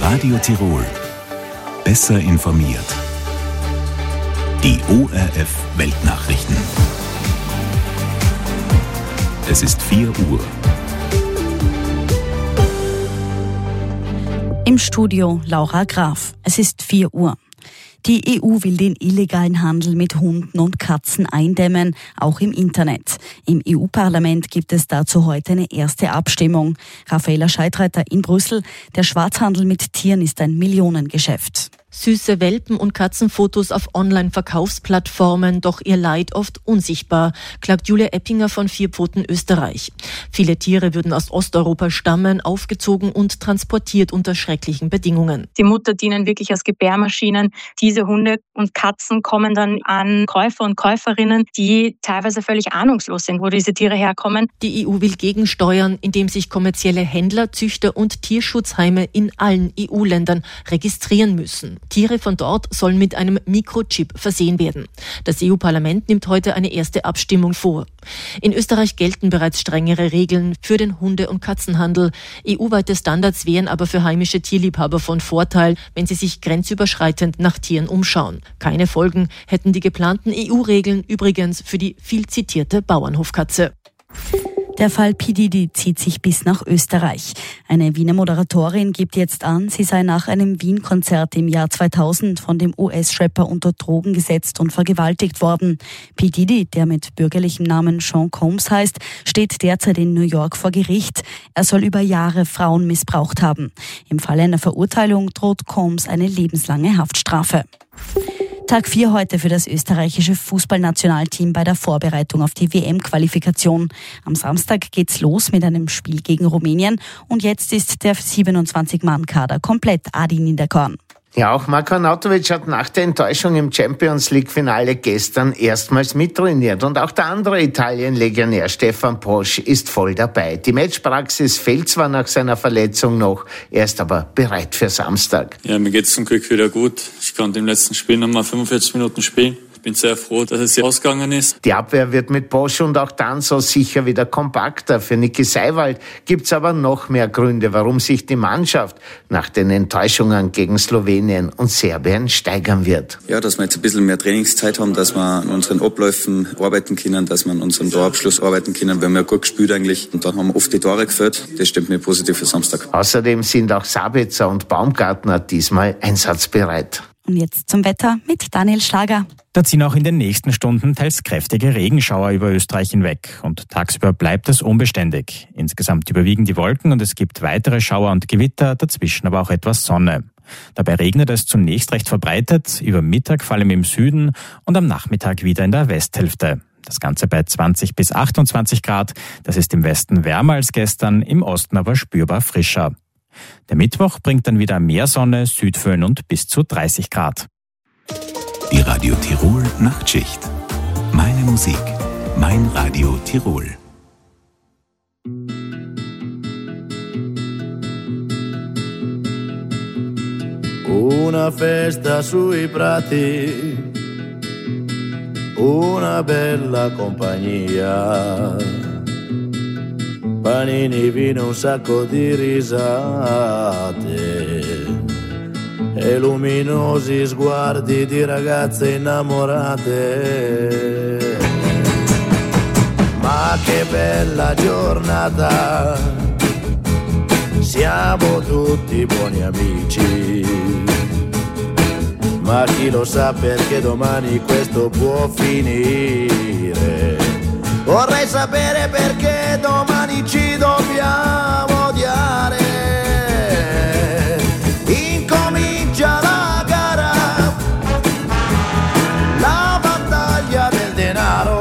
Radio Tirol. Besser informiert. Die ORF Weltnachrichten. Es ist 4 Uhr. Im Studio Laura Graf. Es ist 4 Uhr. Die EU will den illegalen Handel mit Hunden und Katzen eindämmen, auch im Internet. Im EU-Parlament gibt es dazu heute eine erste Abstimmung. Raffaela Scheidreiter in Brüssel. Der Schwarzhandel mit Tieren ist ein Millionengeschäft. Süße Welpen- und Katzenfotos auf Online-Verkaufsplattformen, doch ihr Leid oft unsichtbar, klagt Julia Eppinger von Vierpfoten Österreich. Viele Tiere würden aus Osteuropa stammen, aufgezogen und transportiert unter schrecklichen Bedingungen. Die Mutter dienen wirklich als Gebärmaschinen. Diese Hunde und Katzen kommen dann an Käufer und Käuferinnen, die teilweise völlig ahnungslos sind, wo diese Tiere herkommen. Die EU will gegensteuern, indem sich kommerzielle Händler, Züchter und Tierschutzheime in allen EU-Ländern registrieren müssen. Tiere von dort sollen mit einem Mikrochip versehen werden. Das EU-Parlament nimmt heute eine erste Abstimmung vor. In Österreich gelten bereits strengere Regeln für den Hunde- und Katzenhandel. EU-weite Standards wären aber für heimische Tierliebhaber von Vorteil, wenn sie sich grenzüberschreitend nach Tieren umschauen. Keine Folgen hätten die geplanten EU-Regeln übrigens für die viel zitierte Bauernhofkatze. Der Fall P. Diddy zieht sich bis nach Österreich. Eine Wiener Moderatorin gibt jetzt an, sie sei nach einem Wien-Konzert im Jahr 2000 von dem US-Rapper unter Drogen gesetzt und vergewaltigt worden. P. Diddy, der mit bürgerlichem Namen Sean Combs heißt, steht derzeit in New York vor Gericht. Er soll über Jahre Frauen missbraucht haben. Im Falle einer Verurteilung droht Combs eine lebenslange Haftstrafe. Tag 4 heute für das österreichische Fußballnationalteam bei der Vorbereitung auf die WM-Qualifikation. Am Samstag geht's los mit einem Spiel gegen Rumänien und jetzt ist der 27-Mann-Kader komplett. Adi Niederkorn. Ja, auch Marko Arnautovic hat nach der Enttäuschung im Champions-League-Finale gestern erstmals mittrainiert. Und auch der andere Italien-Legionär Stefan Posch ist voll dabei. Die Matchpraxis fehlt zwar nach seiner Verletzung noch, er ist aber bereit für Samstag. Ja, mir geht's zum Glück wieder gut. Ich konnte im letzten Spiel nochmal 45 Minuten spielen. Ich bin sehr froh, dass es hier ausgegangen ist. Die Abwehr wird mit Posch und auch Danso sicher wieder kompakter. Für Niki Seiwald gibt's aber noch mehr Gründe, warum sich die Mannschaft nach den Enttäuschungen gegen Slowenien und Serbien steigern wird. Ja, dass wir jetzt ein bisschen mehr Trainingszeit haben, dass wir an unseren Abläufen arbeiten können, dass wir an unserem Torabschluss arbeiten können. Wir haben ja gut gespielt eigentlich und dann haben wir oft die Tore geführt. Das stimmt mir positiv für Samstag. Außerdem sind auch Sabitzer und Baumgartner diesmal einsatzbereit. Und jetzt zum Wetter mit Daniel Schlager. Da ziehen auch in den nächsten Stunden teils kräftige Regenschauer über Österreich hinweg und tagsüber bleibt es unbeständig. Insgesamt überwiegen die Wolken und es gibt weitere Schauer und Gewitter, dazwischen aber auch etwas Sonne. Dabei regnet es zunächst recht verbreitet, über Mittag vor allem im Süden und am Nachmittag wieder in der Westhälfte. Das Ganze bei 20 bis 28 Grad. Das ist im Westen wärmer als gestern, im Osten aber spürbar frischer. Der Mittwoch bringt dann wieder mehr Sonne, Südföhn und bis zu 30 Grad. Die Radio Tirol Nachtschicht. Meine Musik, mein Radio Tirol. Una festa sui prati, una bella compagnia. Panini, vino, un sacco di risate e luminosi sguardi di ragazze innamorate. Ma che bella giornata, siamo tutti buoni amici, ma chi lo sa perché domani questo può finire. Vorrei sapere perché domani ci dobbiamo odiare. Incomincia la gara, la battaglia del denaro.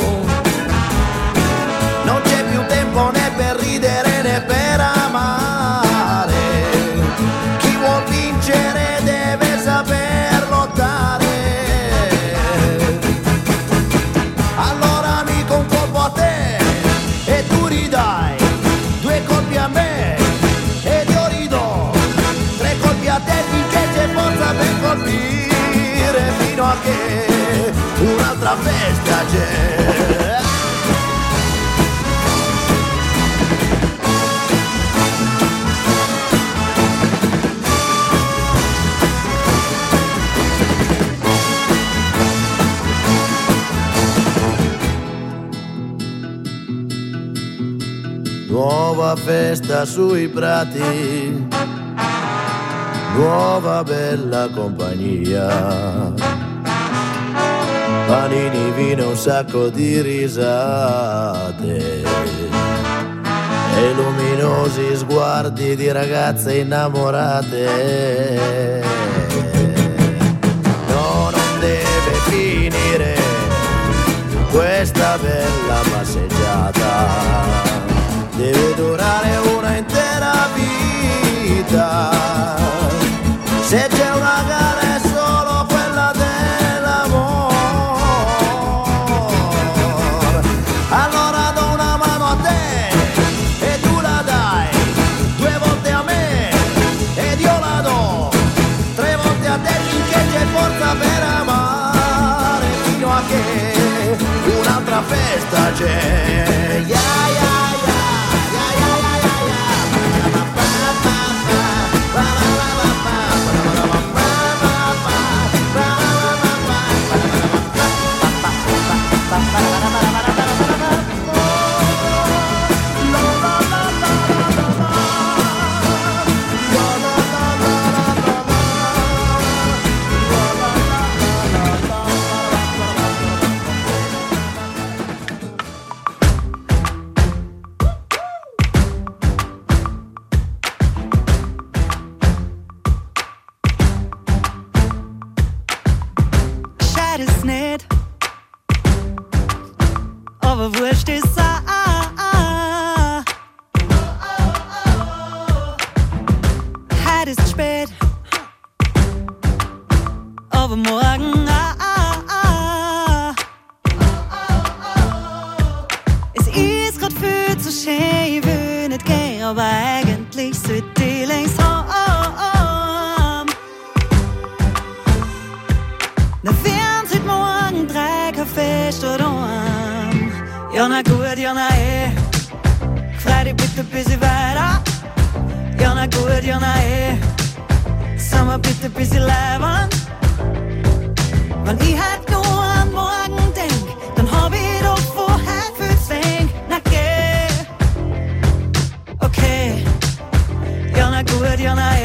Non c'è più tempo né per ridere né per amare. Chi vuol vincere deve saper lottare. Allora amico, un colpo a te e tu ridai, 2 colpi a me ed io ridò, 3 colpi a te finché c'è forza per colpire, fino a che un'altra festa c'è. nuova festa sui prati, nuova bella compagnia, panini, vino, un sacco di risate e luminosi sguardi di ragazze innamorate. No, non deve finire questa bella passeggiata, deve durare una intera vita. Se c'è una gara è solo quella dell'amore. Allora do una mano a te e tu la dai, 2 volte a me ed io la do, 3 volte a te finché c'è forza per amare, fino a che un'altra festa c'è. Aber wurscht ist heute ist spät, aber morgen es ist grad viel zu schön, ich will nicht gehen, aber eigentlich sollte ich längst heim. Na werden's heute morgen 3 Kaffee statt einem. Ja na gut, ja na freu dich bitte ein bisschen weiter. Ja na gut, ja na sag mal bitte ein bisschen leibend. Wenn ich halt nur an morgen denk, dann hab ich doch vorher viel zu wenig. Na geh, okay, ja na gut, ja na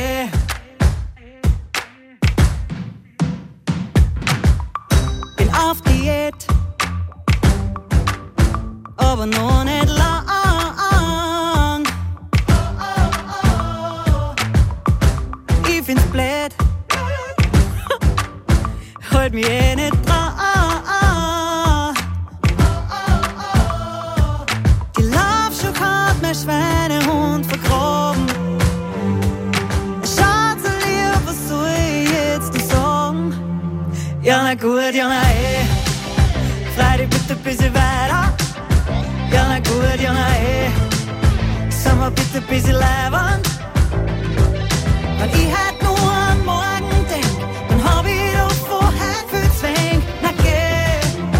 bin auf Diät, aber noch nicht lang. Ich find's blöd, halt mich nicht dran. Die Laufschuhe hat mein Schweinehund vergraben. Schaut so lieb, was soll ich jetzt noch sagen? Ja na gut, ja na freu dich bitte ein bisschen weiter. Ja na gut, ja na sag mal bitte ein bisschen leibend. Wenn ich halt nur an morgen denk, dann hab ich doch vorher viel zu wenig. Na geh,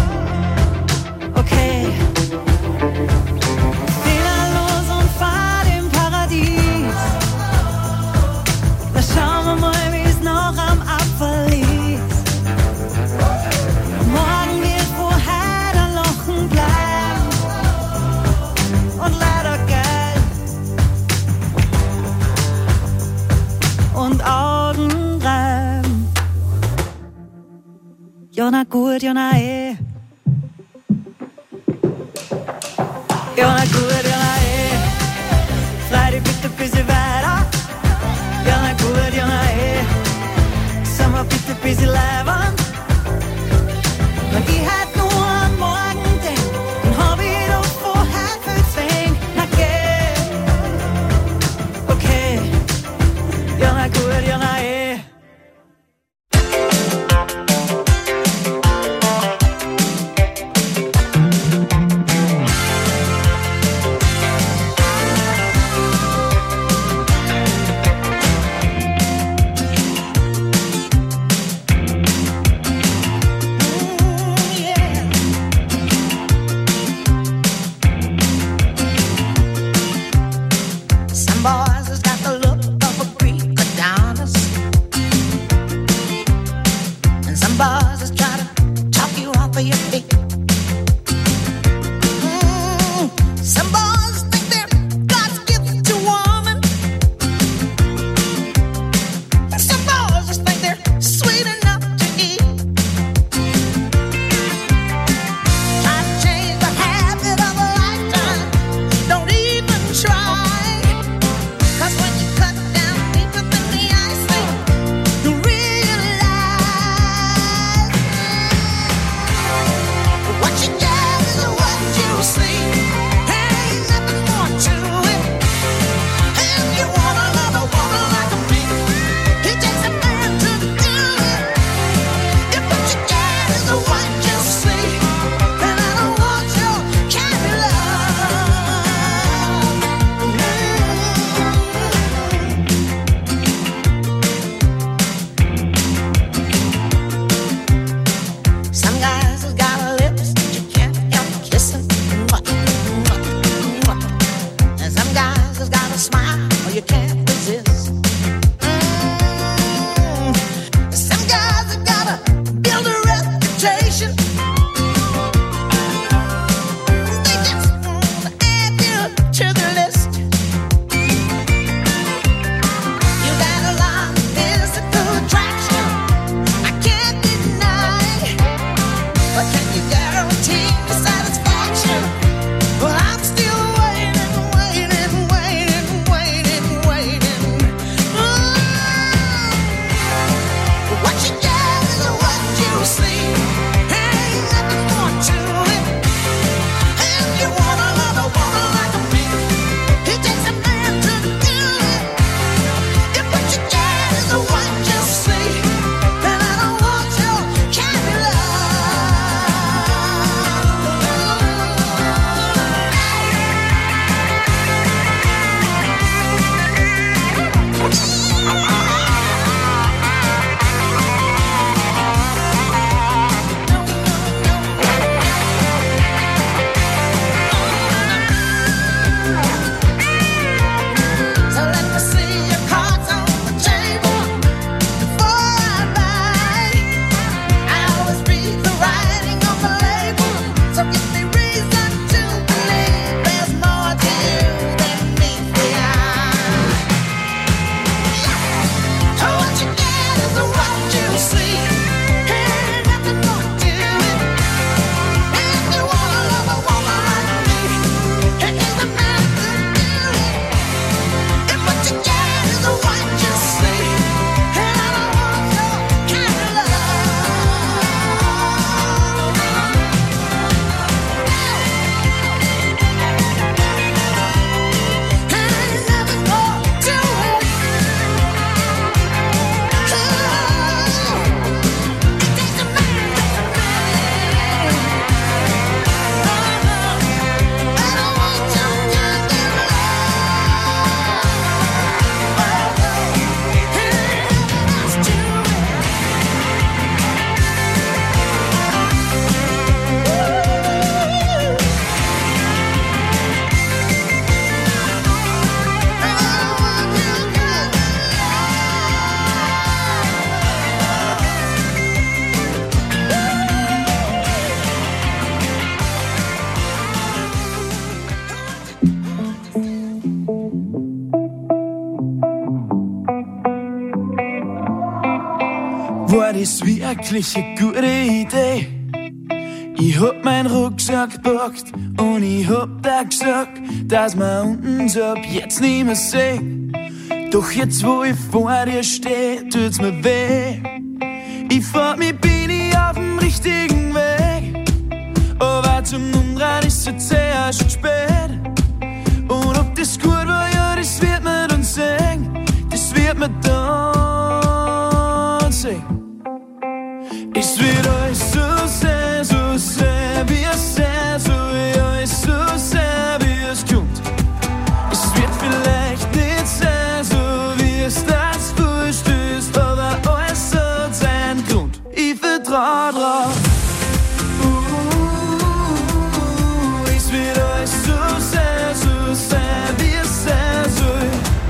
okay, wieder los und fahr im Paradies. Da schauen wir mal, wie's noch am Apfel ist. Morgen wird vorher ein Lachen bleiben und leider geil und Augen reiben. Ja na gut, ja na ja na gut, ja na freu dich bitte ein bisschen weiter. Ja na gut, ja na sag mal bitte ein bisschen leibend. Wenn ich halt nur an morgen denk, dann hab ich doch vorher viel zu wenig. Na geh, okay, ja na gut, ja na das wirklich eine gute Idee. Ich hab meinen Rucksack gepackt und ich hab da gesagt, dass wir uns ab jetzt nicht mehr sehen. Doch jetzt, wo ich vor dir steh, tut's mir weh. Ich frag mich, bin ich auf dem richtigen Weg? Aber zum Umdrehen ist jetzt erst spät. Und ob das gut war, ja, das wird man dann sehen. Das wird man dann sehen. Es wird alles so sehr, wie es sehr, so wie alles so sehr, wie es kommt. Es wird vielleicht nicht sehr, so wie es das vorstößt, aber alles hat seinen Grund. Ich vertrau drauf. Es wird alles so sehr, wie es sehr soll.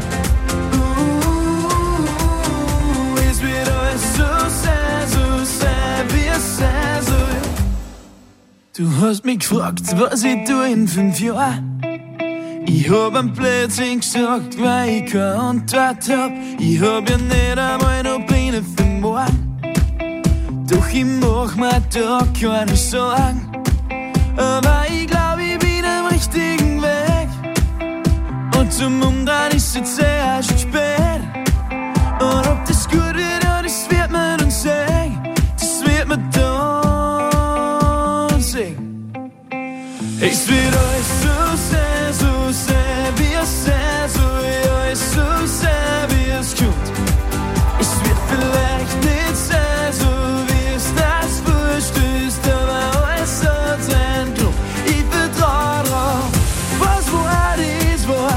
Es wird alles so sehr, wie es sehr soll. Du hast mich gefragt, was ich tue in 5 Jahren. Ich hab am Blödsinn gesagt, weil ich keine Antwort hab. Ich hab ja nicht einmal noch Pläne für morgen. Doch ich mach mir da keine Sorgen. Aber ich glaub, ich bin am richtigen Weg. Und zum Umdrehen ist jetzt erst spät. Und ob das gut wird, ja, das wird man dann sehen. Das wird man dann sehen. Es wird alles so sehr, wie es sehr, so wie alles so sehr, wie es kommt. Es wird vielleicht nicht sehr, so wie es das vorstößt, aber alles hat seinen Grund. Ich vertrau drauf, was war, das war.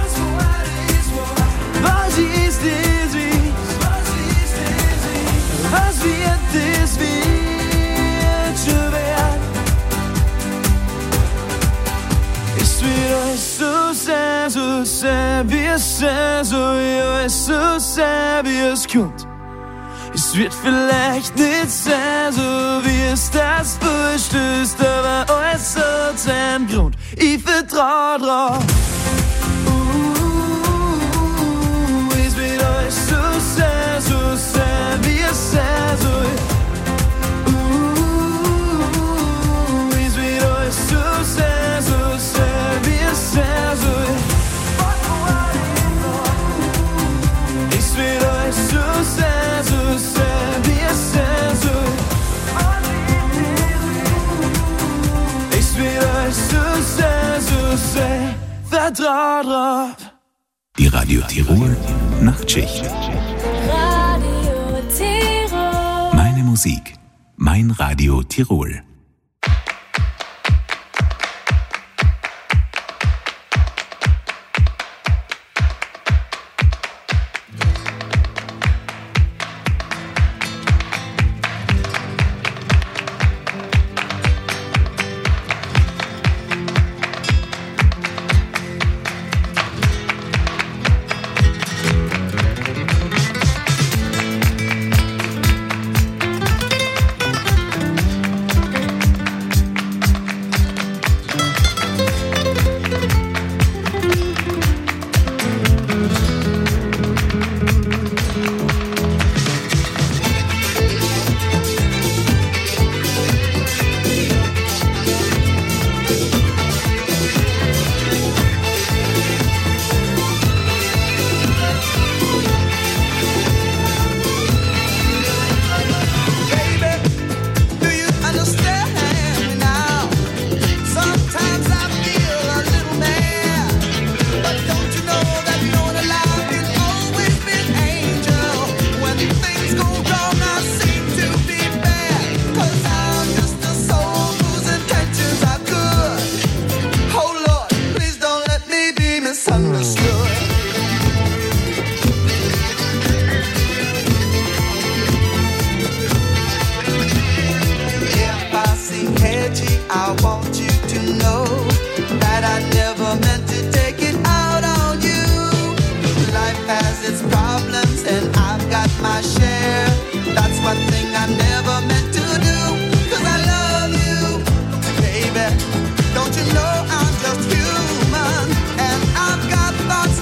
Was ist, das ist. Was wird, das wird schon werden. Es wird alles so sehr, wie es sehr, so wie alles so sehr, wie es kommt. Es wird vielleicht nicht sehr, so wie es das vorstößt, aber alles hat seinen Grund. Ich vertrau drauf. Es wird alles so sehr, wie es sehr soll. Es wird alles so sehr, wie es sehr soll. Es wird alles so sehr, wie es sehr soll. Es wird alles so sehr, vertrau drauf. Die Radio Tirol Nachtschicht. Radio Tirol. Meine Musik, mein Radio Tirol.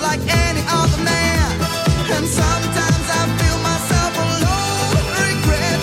Like any other man, and sometimes I feel myself alone, regret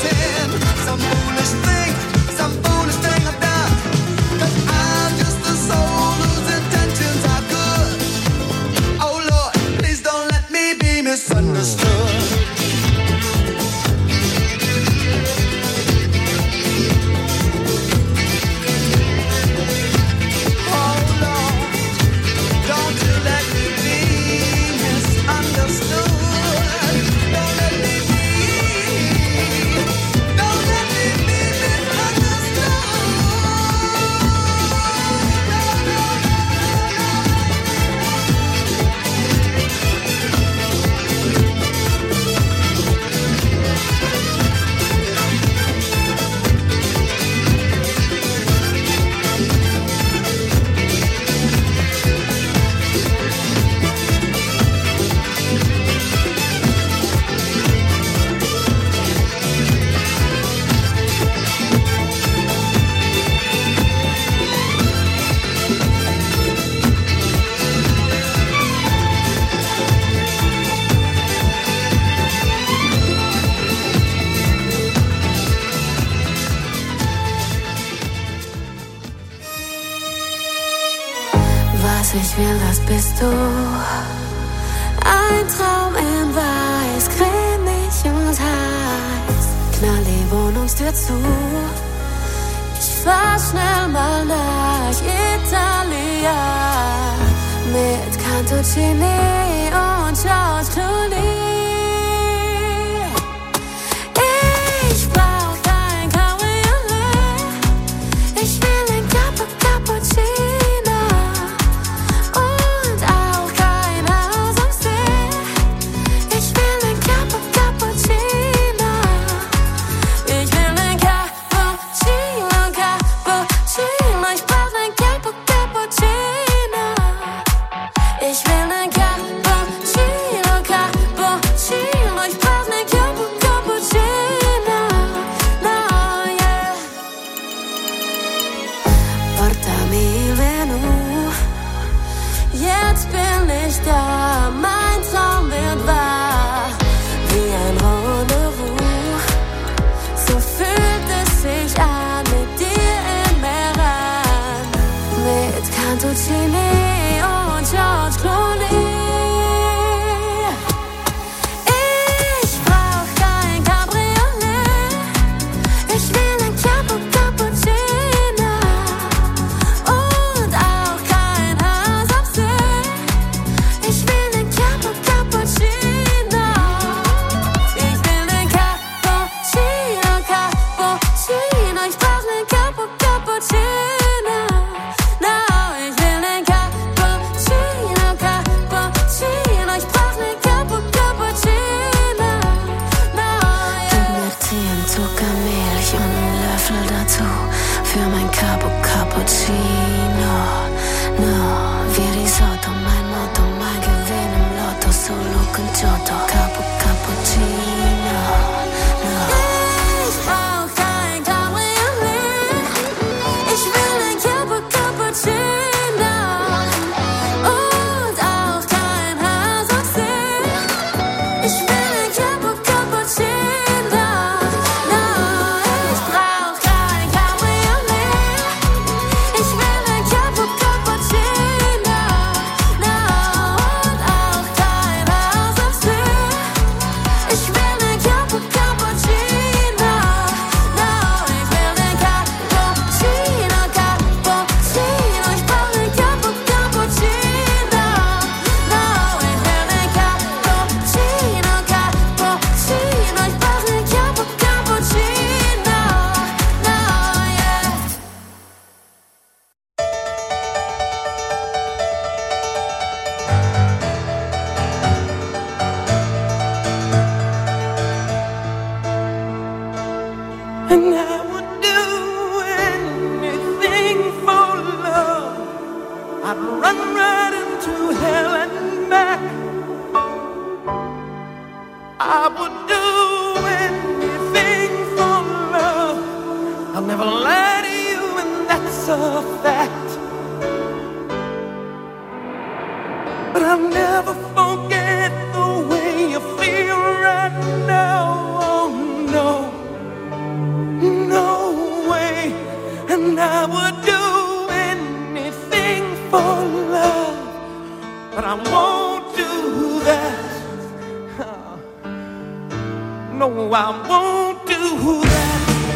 was ich will, das bist du. Ein Traum in weiß, cremig und heiß. Knall die Wohnungstür zu. Ich fahr schnell mal nach Italia mit Cantuccini und George Clooney. Ich brauch kein Cabriolet, ich will ein Cappuccino und auch kein Haus am See. Ich will ein Cappuccino, ich will ein Cappuccino, ich brauch ein Cappuccino. Ich will ein Cappuccino, ich brauch ein Cappuccino, no, yeah. Portami il Menü, jetzt bin ich da, mein Traum wird wahr, wie ein Rendezvous. So fühlt es sich an mit dir in Meran, mit Cantuccini und George Clooney. Ich brauch kein Cabriolet, ich will ein Cappuccino und auch kein Haus am See. Ich will ein Cappuccino, ich will ein Cappuccino, ich brauch ein Cappuccino. No, ich will ein Cappuccino, ich brauch ein Cappuccino. No, yeah. Gib mir Tee und Zuckermilch und einen Löffel dazu für mein Cappuccino. No, wie Risotto, mein Motto, mein Gewinn im Lotto, solo con Giotto, Cappuccino. No. Ich brauch kein Cabriolet, ich will ein Cappuccino und auch kein Haus am See. Ich will ein Cappuccino, no, ich brauch kein Cabriolet. Ich will ein Cappuccino, no, und auch kein Haus am See. Ich will ein Cappuccino, no, ich will ein Cappuccino, ich brauch ein Cappuccino, no, ich will ein Cappuccino, ich brauch ein Cappuccino, no, yeah. And I would do anything for love. I'd run right into hell and back. I would do anything for love. I'll never lie to you, and that's a fact. But I'll never forget the way you feel right now. Oh no. No way, and I would do anything for love, but I won't do that. No, I won't do that.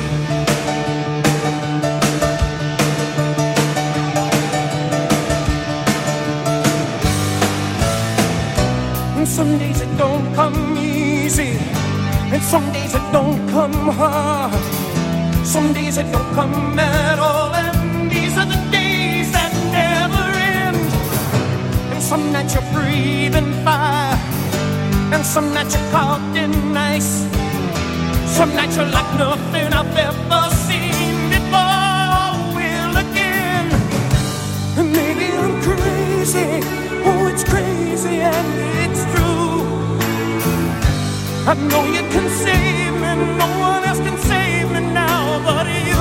And some days it don't come easy, and some days it don't come hard. Some days it don't come at all, and these are the days that never end. And some nights you're breathing fire, and some nights you're caught in ice. Some nights you're like nothing I've ever seen before. Will again, and maybe I'm crazy. Oh, it's crazy and it's true. I know you can save me, no one else can save me now but you.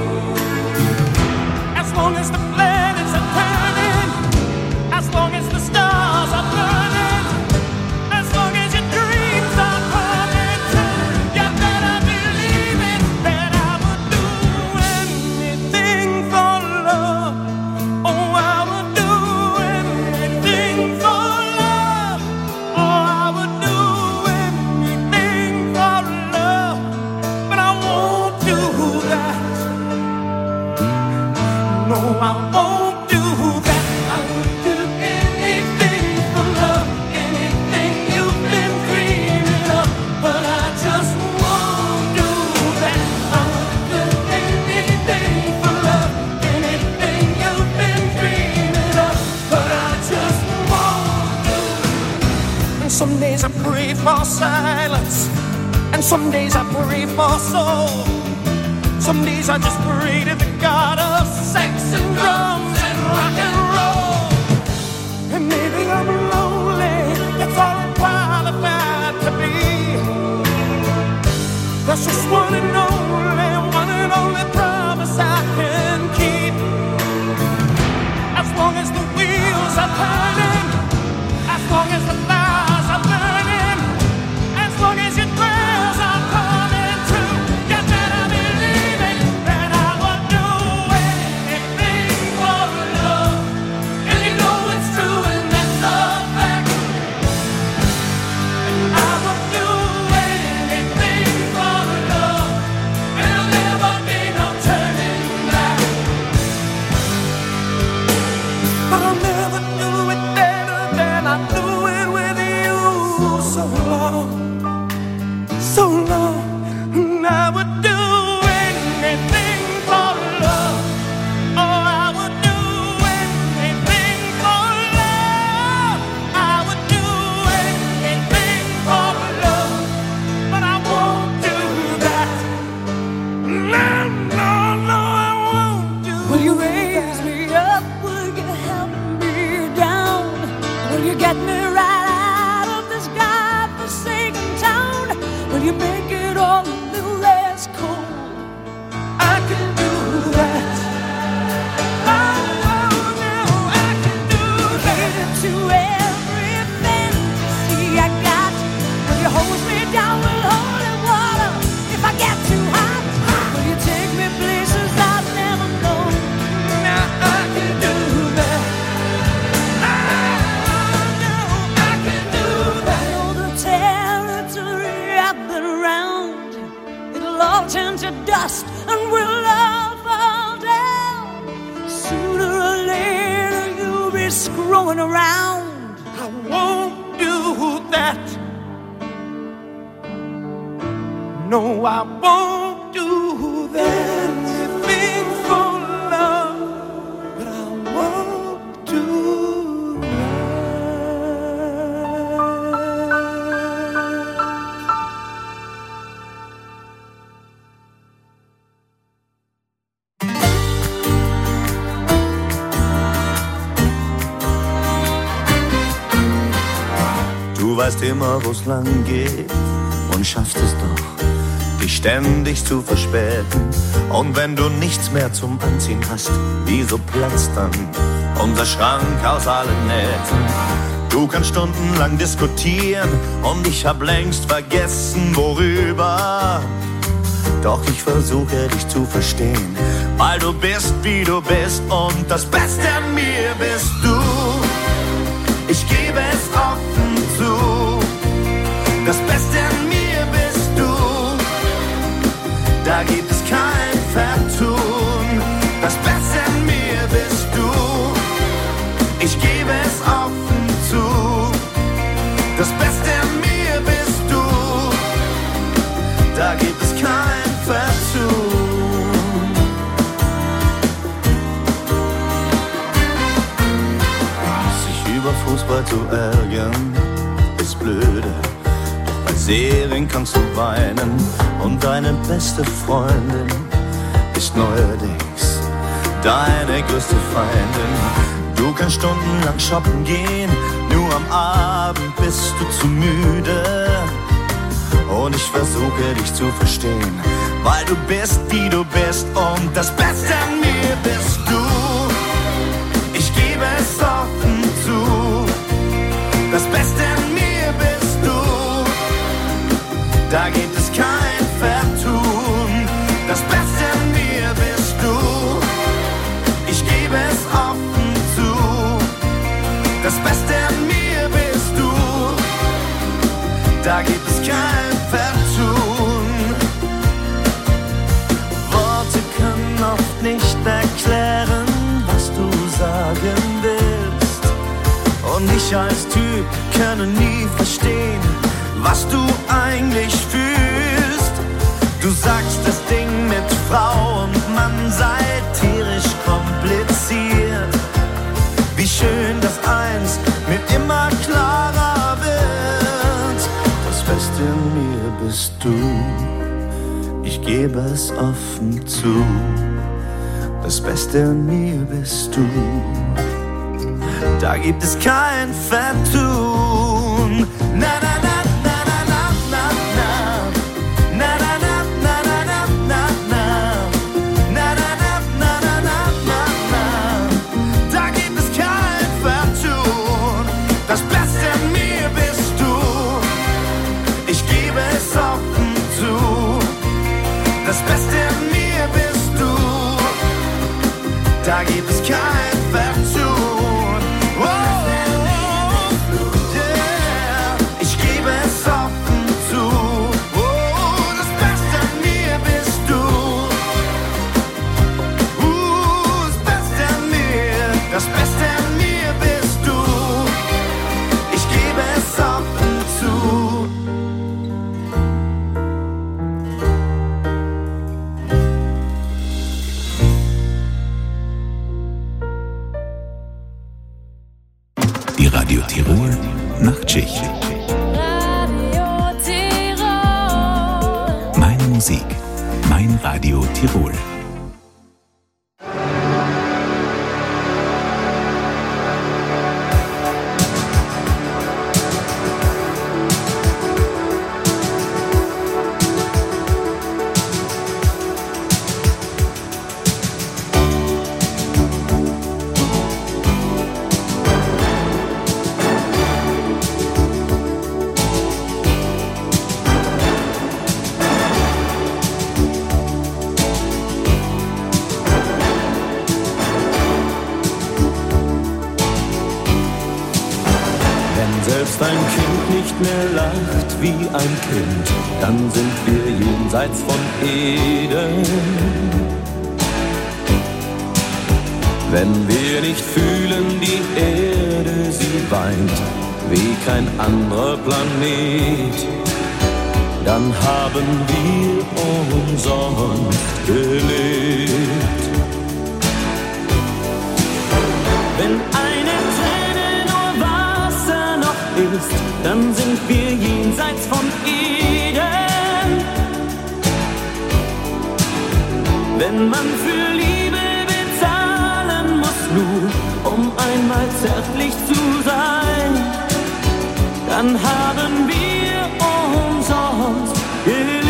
As long as the planets are turning, as long as the stars are burning, as long as your dreams are coming true, you better believe it, that I would do anything for love. Oh, I would do anything. No, I won't do that. I would do anything for love, anything you've been dreaming of, but I just won't do that. I would do anything for love, anything you've been dreaming of, but I just won't do that. And some days I pray for silence, and some days I pray for soul. Some days I just pray to the God of sex and drums and rock and roll. And maybe I'm lonely, that's all I'm qualified to be. That's just one and only promise I can keep. As long as the wheels are turning, as long as the fires are burning, as long as your prayers are coming true, you better believe that I would do anything for love. And you know it's true, and that's a fact. And I would do anything for love, and there'll never be no turning back. But I'll never do it better than I do it with you. So long, so long, and I would do anything for love. Oh, I would do anything for love. I would do anything for love, but I won't do that. No, no, no, I won't do that. Will you raise me up? Will you help me down? Will you get me right out of this godforsaken town? Will you make it all a little less cold? I can do that. Oh, no, I can do that. To every fantasy I got, will you hose me down with holy water if I get too hot? Will you take me places I've never known? Now I can do that. Oh, no, I can do that. I know the territory I've been around. It'll all turn to dust and we'll all fall down. Sooner or later you'll be screwing around. I won't do that. No, I won't do that. Anything for love, but I won't do that. Du weißt immer, wo's lang geht und schaffst es doch, dich ständig zu verspäten. Und wenn du nichts mehr zum Anziehen hast, wieso platzt dann unser Schrank aus allen Nähten? Du kannst stundenlang diskutieren und ich hab längst vergessen, worüber. Doch ich versuche dich zu verstehen, weil du bist, wie du bist und das Beste an mir bist du. Ich gebe es offen zu, das Beste an mir bist du. Da gibt es kein Vertun, das Beste an mir bist du. Ich gebe es offen zu, das Beste an mir bist du. Da gibt es kein Vertun. Sich über Fußball zu ärgern, ist blöde. Bei Serien kannst du weinen und deine beste Freundin ist neuerdings deine größte Feindin. Du kannst stundenlang shoppen gehen, nur am Abend bist du zu müde. Und ich versuche dich zu verstehen, weil du bist, wie du bist und das Beste an mir bist du. Ich gebe es offen zu, das Beste an mir bist du. Da gibt es kein Vertun, das Beste an mir bist du. Ich gebe es offen zu, das Beste an mir bist du. Da gibt es kein Vertun. Worte können oft nicht erklären, sagen willst. Und ich als Typ kann nie verstehen, was du eigentlich fühlst. Du sagst, das Ding mit Frau und Mann sei tierisch kompliziert. Wie schön, dass eins mir immer klarer wird. Das Beste in mir bist du, ich gebe es offen zu. Das Beste in mir bist du, da gibt es kein Vertun. Na, na, na. Da gibt es kein Vertun. Oh, yeah. Ich gebe es offen zu. Oh, das Beste an mir bist du. Das Beste an mir, das Beste an mir bist du. Ich gebe es offen zu. Die Radio Tirol Nachtschicht. Radio Tirol. Meine Musik, mein Radio Tirol. Selbst ein Kind nicht mehr lacht wie ein Kind, dann sind wir jenseits von Eden. Wenn wir nicht fühlen, die Erde, sie weint wie kein anderer Planet, dann haben wir umsonst gelebt. Wenn eine Träne nur Wasser noch ist, dann sind wir jenseits von Eden. Wenn man für Liebe bezahlen muss, nur um einmal zärtlich zu sein, dann haben wir umsonst gelebt.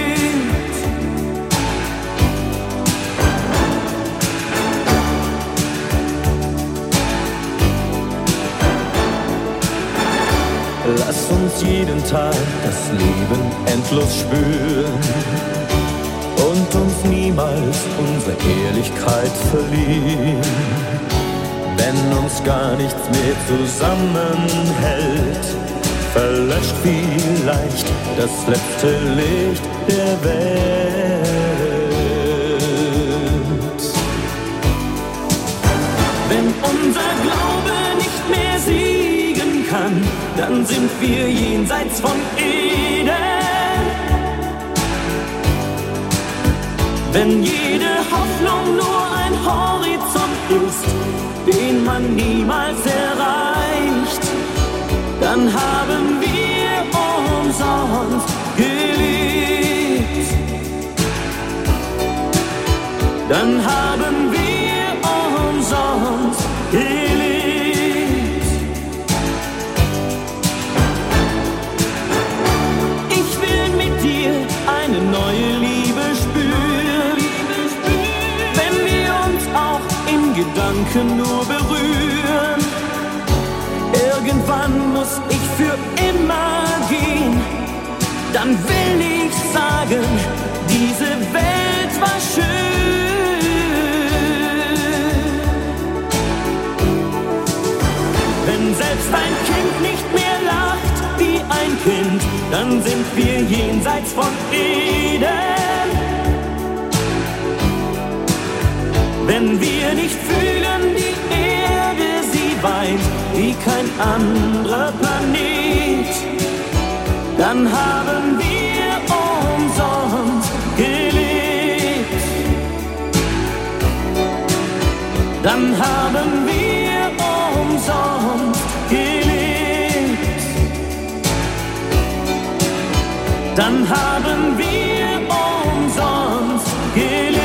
Lass uns jeden Tag das Leben endlos spüren und uns niemals unsere Ehrlichkeit verlieren. Wenn uns gar nichts mehr zusammenhält, verlöscht vielleicht das letzte Licht der Welt. Wenn unser Glaube nicht mehr siegen kann, dann sind wir jenseits von Eden. Wenn jede Hoffnung nur ein Horizont ist, den man niemals erreicht, dann haben wir umsonst gelebt. Dann haben wir umsonst gelebt. Ich will mit dir eine neue Liebe spüren, wenn wir uns auch in Gedanken nur berühren. Irgendwann muss ich für immer gehen, dann will ich sagen, diese Welt war schön. Wenn selbst ein Kind nicht mehr lacht wie ein Kind, dann sind wir jenseits von Eden. Wenn wir nicht fühlen, die Erde Welt wie kein anderer Planet. Dann haben wir umsonst gelebt. Dann haben wir umsonst gelebt. Dann haben wir umsonst gelebt.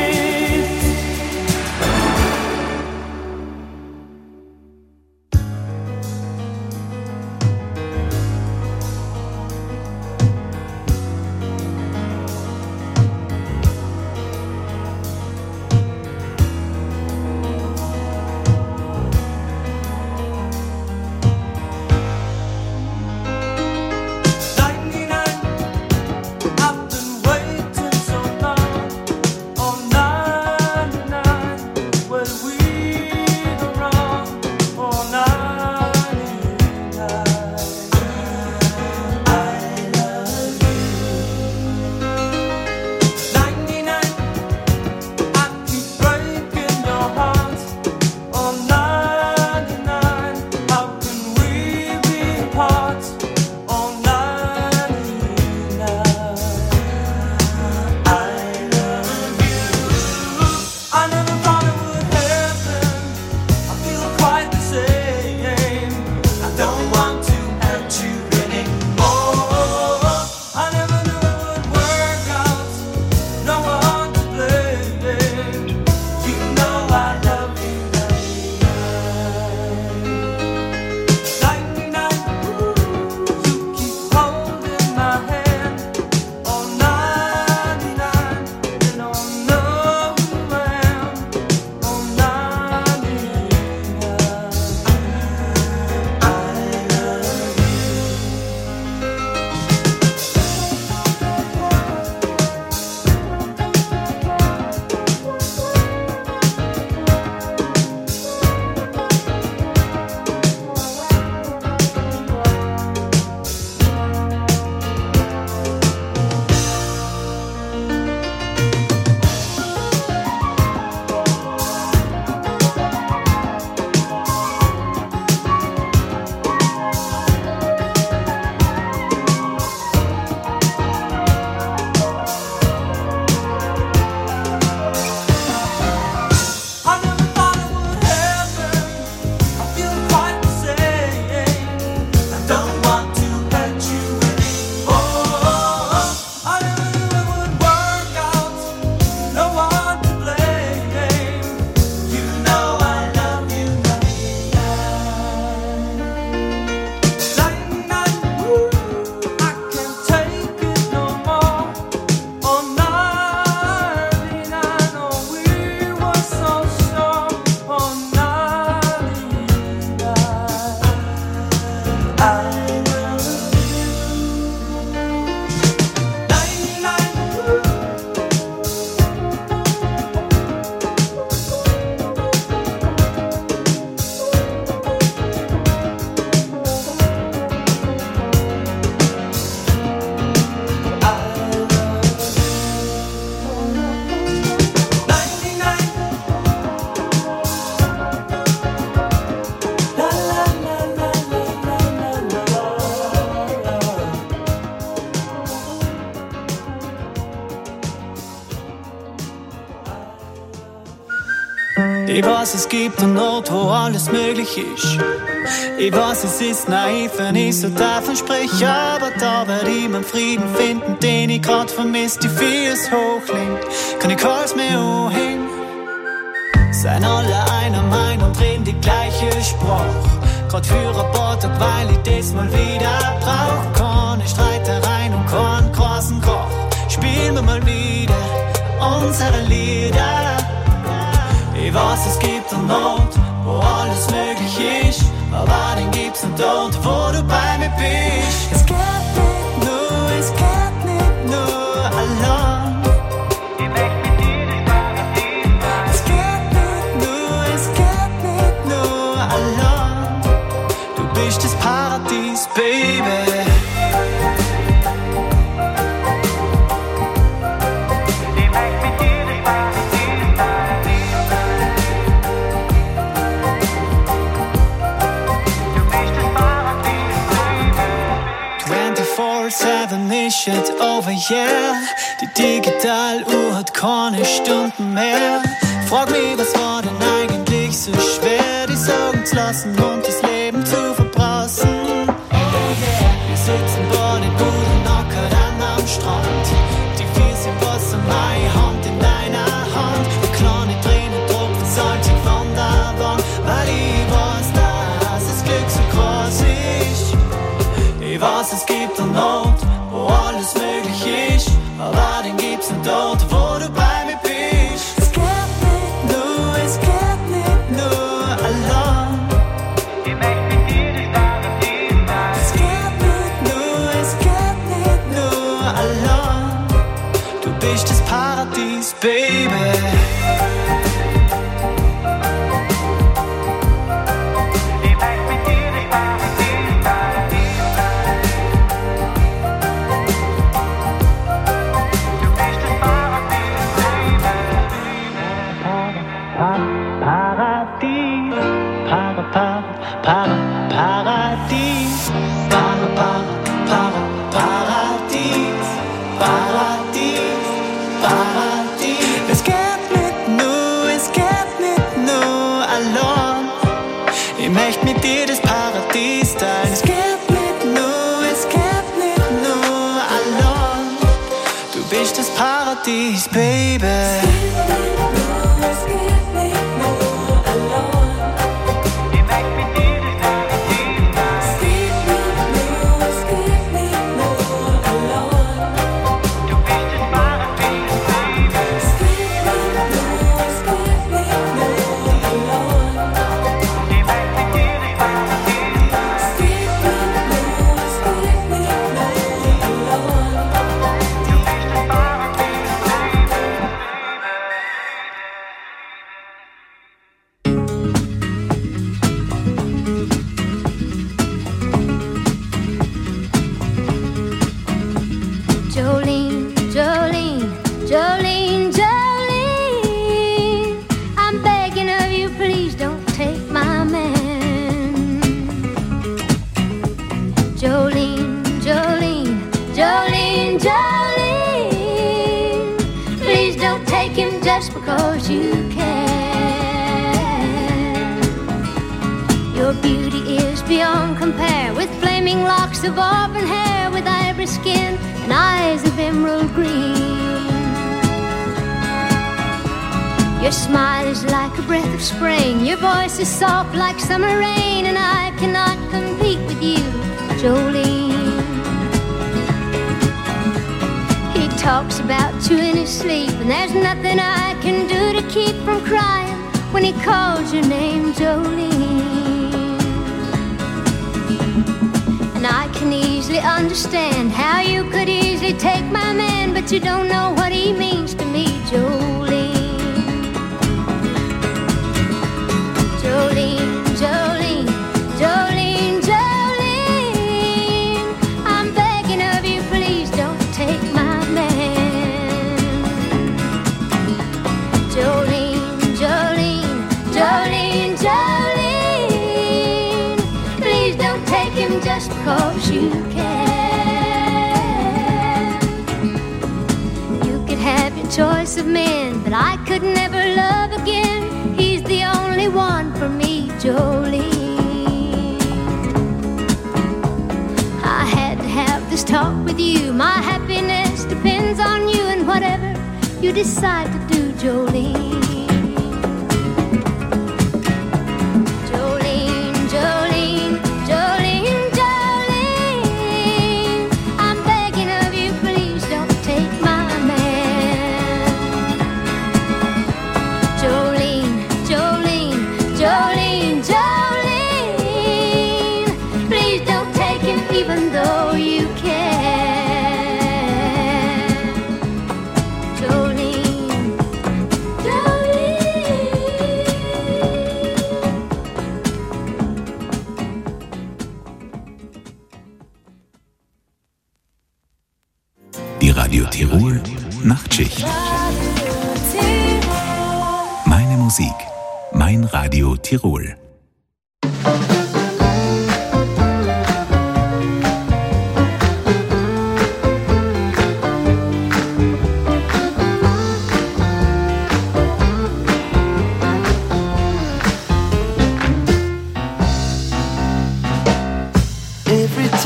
Ich weiß, es gibt einen Ort, wo alles möglich ist. Ich weiß, es ist naiv, wenn ich so davon spreche, aber da werd ich meinen Frieden finden, den ich grad vermisst. Die Füße hochlehnt, kann ich Hals mehr anhängen. Seien alle einer Meinung und reden die gleiche Sprache. Grad für ein paar Tage, weil ich das mal wieder brauch. Keine Streitereien und keinen großen Krach. Spielen wir mal wieder unsere Lieder. Ich weiß, es gibt einen Ort, wo alles möglich ist, aber den gibt's nicht dort, wo du bei mir bist. Es geht nicht nur allein. Ich möchte mit dir das Paradies sein. Es geht nicht nur allein. Du bist das Paradies, Baby. then ist it over, yeah. Die Digitaluhr hat keine Stunden mehr. Frag mich, was war denn eigentlich so schwer, die Sorgen zu lassen und das Leben zu verbrassen. Wir sitzen bei den Buren nackert am Strand. Die Füße im Wasser, meine Hand in deiner Hand. Die kleine Tränen tropfen salzig von der Wand, weil ich weiß, dass das Glück so groß ist. Ich weiß, es gibt eine Not, wo alles möglich ist, aber den gibt's nur dort, wo du bei mir bist. Es geht nicht nur allein. Ich möchte mit dir das Paradies sein. Es geht nicht nur allein. Du bist das Paradies, Baby. Paradies, baby. Of auburn hair with ivory skin and eyes of emerald green. Your smile is like a breath of spring. Your voice is soft like summer rain, and I cannot compete with you, Jolene. He talks about you in his sleep, and there's nothing I can do to keep from crying when he calls your name, Jolene. And I can easily understand how you could easily take my man, but you don't know what he means to me, Jolene. Jolene, Jolene, Jolene, Jolene, I'm begging of you, please don't take my man. Jolene, Jolene, Jolene, Jolene, please don't take him just because you can. You could have your choice of men, but I could never love again. He's the only one for me, Jolene. I had to have this talk with you. My happiness depends on you, and whatever you decide to do, Jolene. Radio Tirol Nachtschicht. Meine Musik, mein Radio Tirol.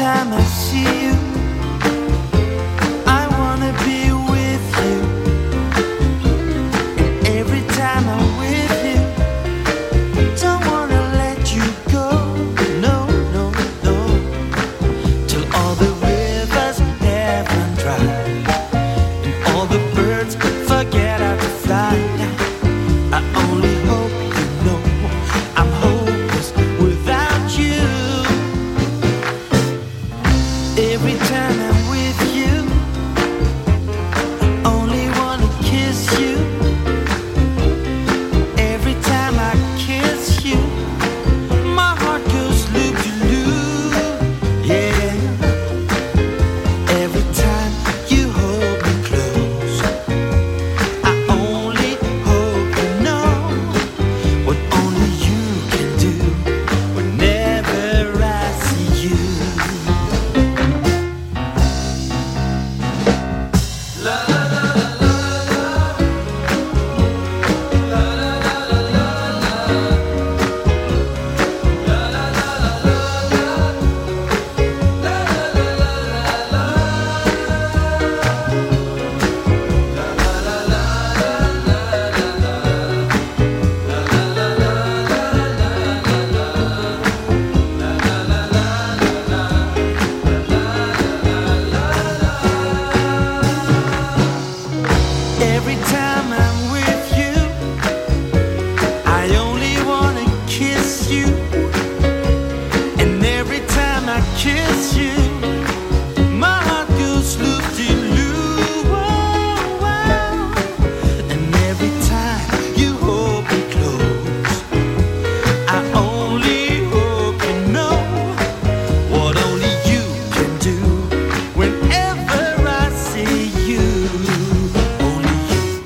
time I see you, I wanna be with you. And every time I'm with you, don't wanna let you go. No, no, no. Till all the rivers have run dry and all the birds forget how to fly. I only hope you know I'm hopeless without you. Every time I'm with you, I only wanna kiss you. Every time I kiss you, my heart goes loop de loop. Yeah. Every time you hold me close, I only hope you know what only you can do whenever I see you. Every time I'm with you, I only wanna kiss you. And every time I kiss you, my heart goes loop de loop. And every time you hold me close, I only hope you know what only you can do whenever I see you. Only you.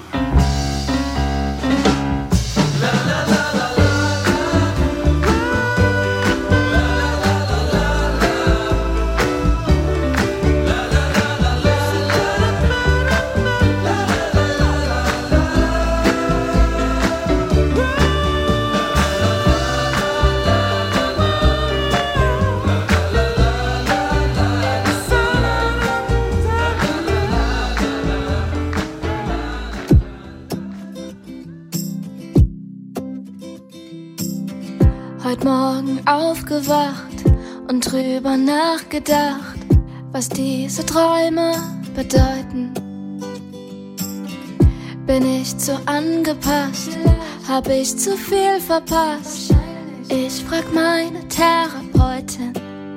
Heute Morgen aufgewacht und drüber nachgedacht, was diese Träume bedeuten. Bin ich zu angepasst? Hab ich zu viel verpasst? Ich frag meine Therapeutin.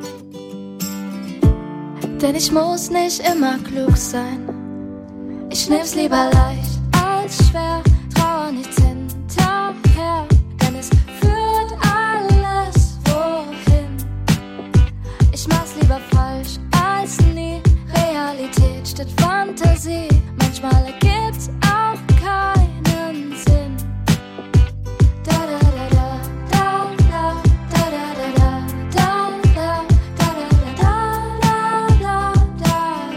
Denn ich muss nicht immer klug sein. Ich nehm's lieber leicht als schwer, trauer nichts hinterher, denn es führt alles wohin. Ich mach's lieber falsch als nie, Realität statt Fantasie. Manchmal ergibt's auch keinen Sinn. Da da da da da da da da da da da da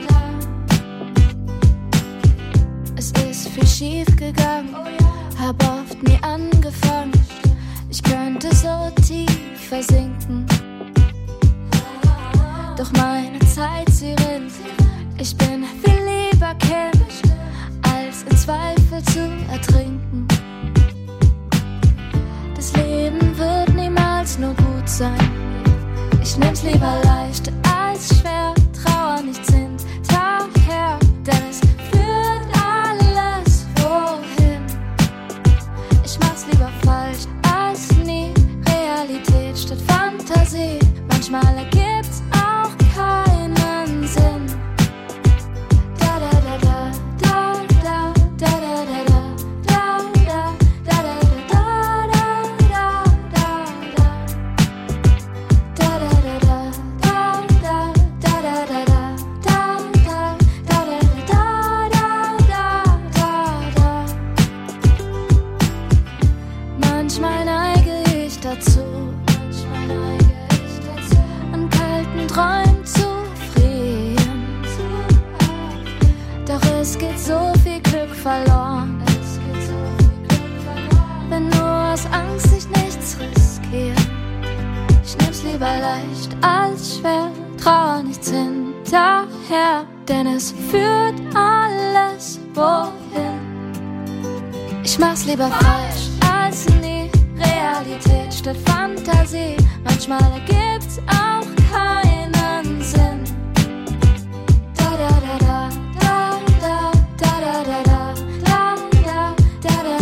da. Es ist viel schief gegangen, hab oft nie angefangen. Ich könnte so tief versinken, doch meine Zeit, sie rinnt. Ich bin viel lieber Kind, als in Zweifel zu ertrinken. Das Leben wird niemals nur gut sein. Ich nehm's lieber leicht als schwer, trauer nichts hinterher, denn es führt alles wohin. Ich mach's lieber falsch als nie, Realität statt Fantasie. Manchmal ergibt's auch keinen Sinn. Da da da da da da da da da da da da da da Manchmal neige ich dazu, an kalten Träumen zu frieren. Doch es geht so viel Glück verloren, wenn nur aus Angst ich nichts riskiere. Ich nehm's lieber leicht als schwer. trauer nichts hinterher, denn es führt alles wohin. Ich mach's lieber falsch als nie, Realität statt Fantasie. Manchmal ergibt's auch keinen Sinn. Da da da da da da da da da da da da da da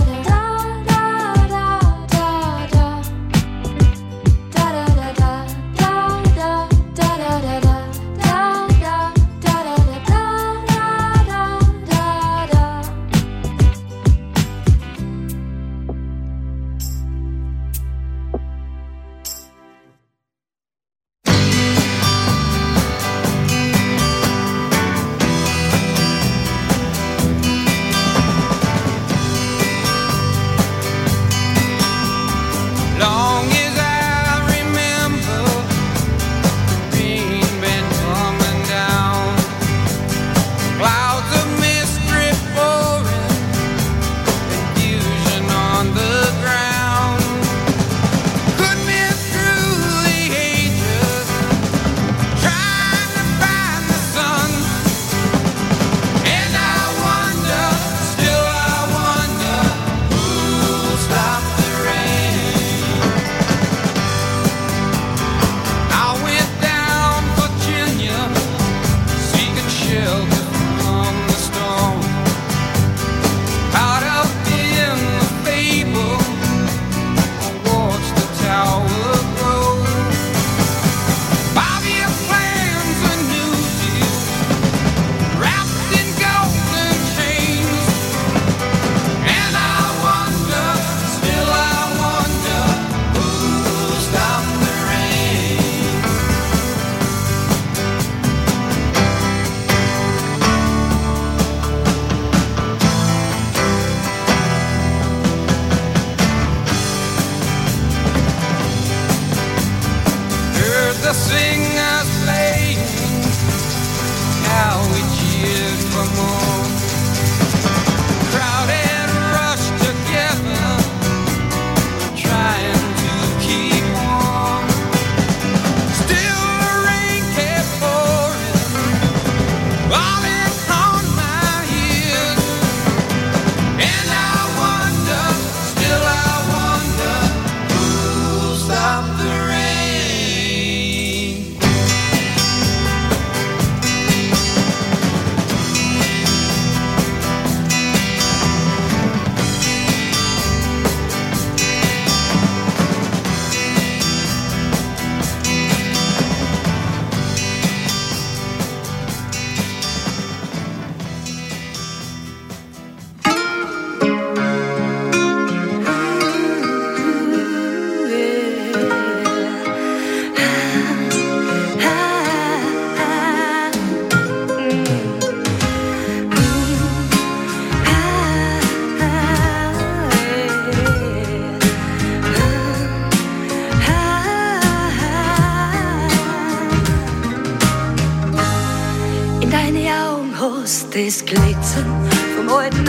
das Glitzern vom alten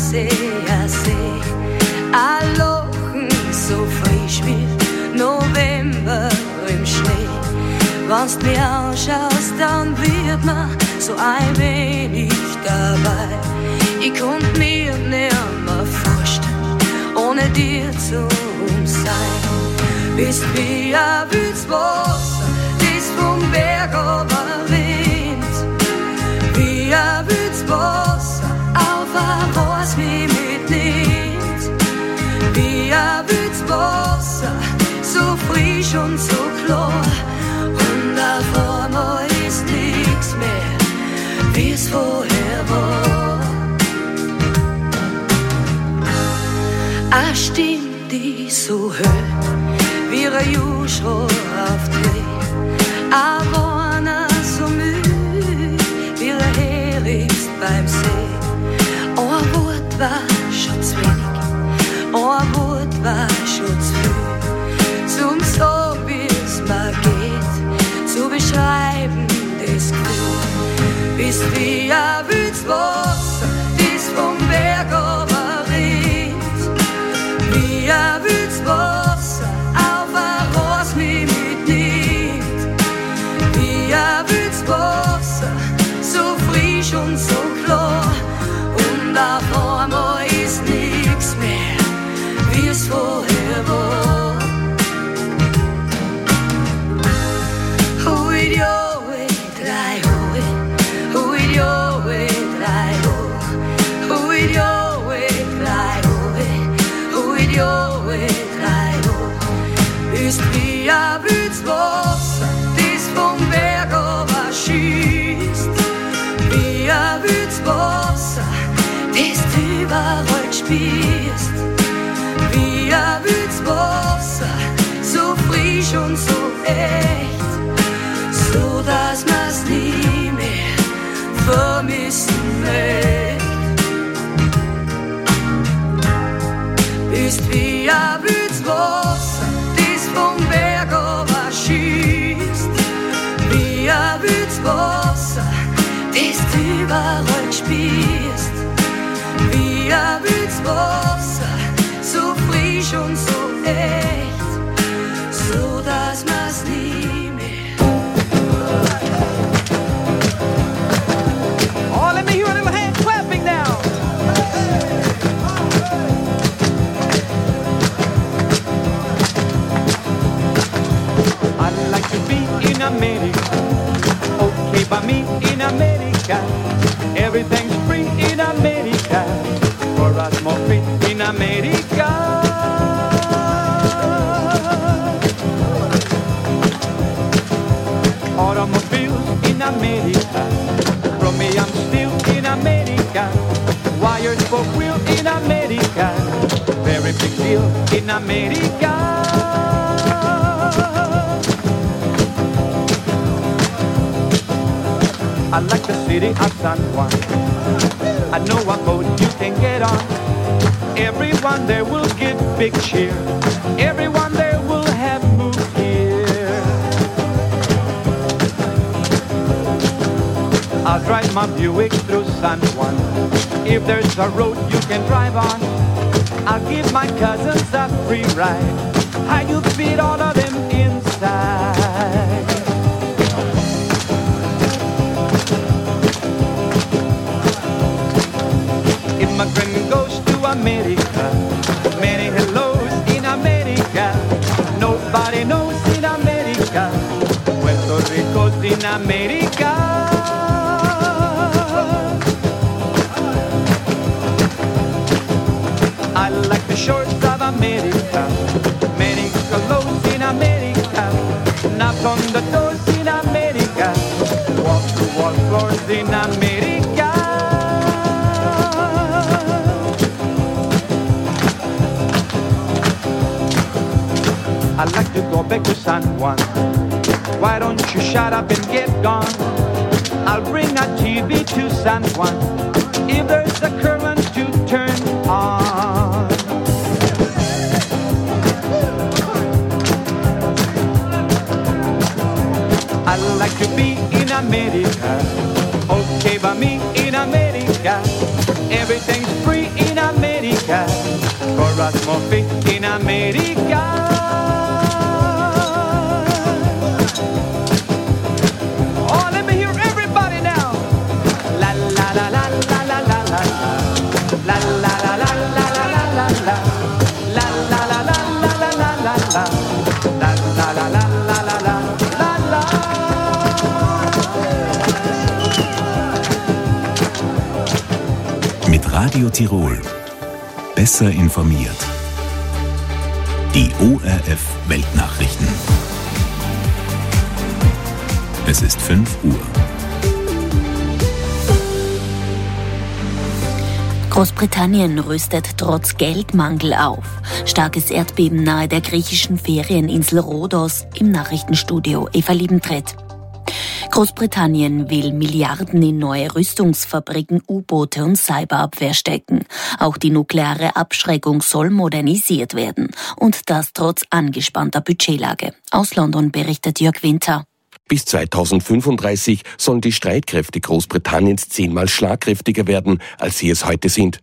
Aussehersee. Ein Lachen so frisch wie November im Schnee. Wenn's mich anschaust, dann wird mir so ein wenig dabei. Ich konnt mir nimmer vorstellen, ohne dir zu sein. Bist wie ein wildes Wasser, das vom Berg überrinnt. Wie ein wildes Wasser auf ein Ross wie mitnimmt. Wie ein wildes Wasser, so frisch und so klar. Und auf einmal ist nichts mehr, wie's vorher war. Eine Stimme, die so hört, wie ein Juschrohr auf Dreh. Ein Warner so müde, wie ein Hericht beim See. Ein Wort war schon zu wenig, ein Wort war schon zu viel. Zum Sagen, wie's mir geht, zu beschreiben das Gefühl. Bist wie ein wildes Wasser, das vom Berg überrinnt. Wie ein wildes Wasser auf ein Ross mich mitnimmt. Wie ein echt, so dass man's nie mehr. Oh, let me hear a little hand clapping now. I'd like to be in America, okay by me in America. Everything's free in America, for us more free in America. Automobiles in America, from me I'm still in America. Wires for wheel in America, very big deal in America. I like the city of San Juan. I know what boat you can get on. Everyone there will give big cheer. Everyone there will have moved here. I'll drive my Buick through San Juan. If there's a road you can drive on, I'll give my cousins a free ride. How you fit all of them inside? Immigrant goes to America, many hellos in America. Nobody knows in America, Puerto Rico's in America. I like the shores of America, many clothes in America. Knock on the doors in America, walk through wall floors in America. I like to go back to San Juan. Why don't you shut up and get gone? I'll bring a TV to San Juan if there's a current to turn on. I like to be in America, okay by me in America. Everything's free in America, for us more free in America. Mit Radio Tirol. Besser informiert. Die ORF Weltnachrichten. Es ist 5 Uhr. Großbritannien rüstet trotz Geldmangel auf. Starkes Erdbeben nahe der griechischen Ferieninsel Rhodos. Im Nachrichtenstudio Eva Liebentritt. Großbritannien will Milliarden in neue Rüstungsfabriken, U-Boote und Cyberabwehr stecken. Auch die nukleare Abschreckung soll modernisiert werden. Und das trotz angespannter Budgetlage. Aus London berichtet Jörg Winter. Bis 2035 sollen die Streitkräfte Großbritanniens 10-mal schlagkräftiger werden, als sie es heute sind.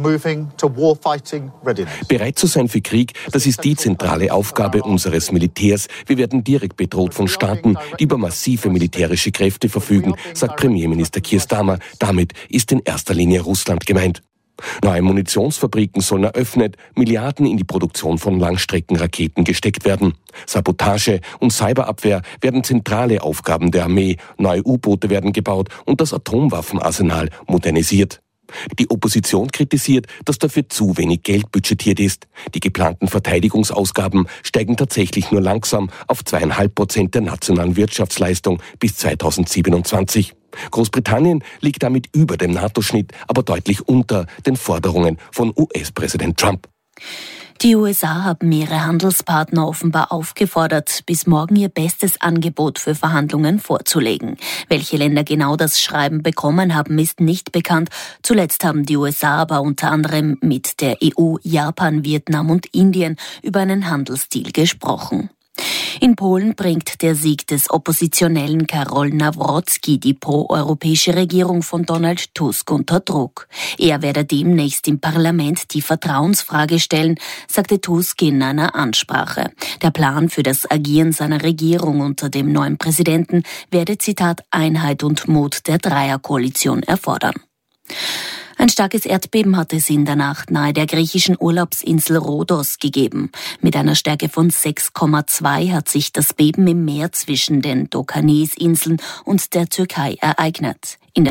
Bereit zu sein für Krieg, das ist die zentrale Aufgabe unseres Militärs. Wir werden direkt bedroht von Staaten, die über massive militärische Kräfte verfügen, sagt Premierminister Keir Starmer. Damit ist in erster Linie Russland gemeint. Neue Munitionsfabriken sollen eröffnet, Milliarden in die Produktion von Langstreckenraketen gesteckt werden. Sabotage und Cyberabwehr werden zentrale Aufgaben der Armee, neue U-Boote werden gebaut und das Atomwaffenarsenal modernisiert. Die Opposition kritisiert, dass dafür zu wenig Geld budgetiert ist. Die geplanten Verteidigungsausgaben steigen tatsächlich nur langsam auf 2,5% der nationalen Wirtschaftsleistung bis 2027. Großbritannien liegt damit über dem NATO-Schnitt, aber deutlich unter den Forderungen von US-Präsident Trump. Die USA haben ihre Handelspartner offenbar aufgefordert, bis morgen ihr bestes Angebot für Verhandlungen vorzulegen. Welche Länder genau das Schreiben bekommen haben, ist nicht bekannt. Zuletzt haben die USA aber unter anderem mit der EU, Japan, Vietnam und Indien über einen Handelsdeal gesprochen. In Polen bringt der Sieg des Oppositionellen Karol Nawrocki die pro-europäische Regierung von Donald Tusk unter Druck. Er werde demnächst im Parlament die Vertrauensfrage stellen, sagte Tusk in einer Ansprache. Der Plan für das Agieren seiner Regierung unter dem neuen Präsidenten werde, Zitat, Einheit und Mut der Dreierkoalition erfordern. Ein starkes Erdbeben hat es in der Nacht nahe der griechischen Urlaubsinsel Rhodos gegeben. Mit einer Stärke von 6,2 hat sich das Beben im Meer zwischen den Dokanesinseln und der Türkei ereignet.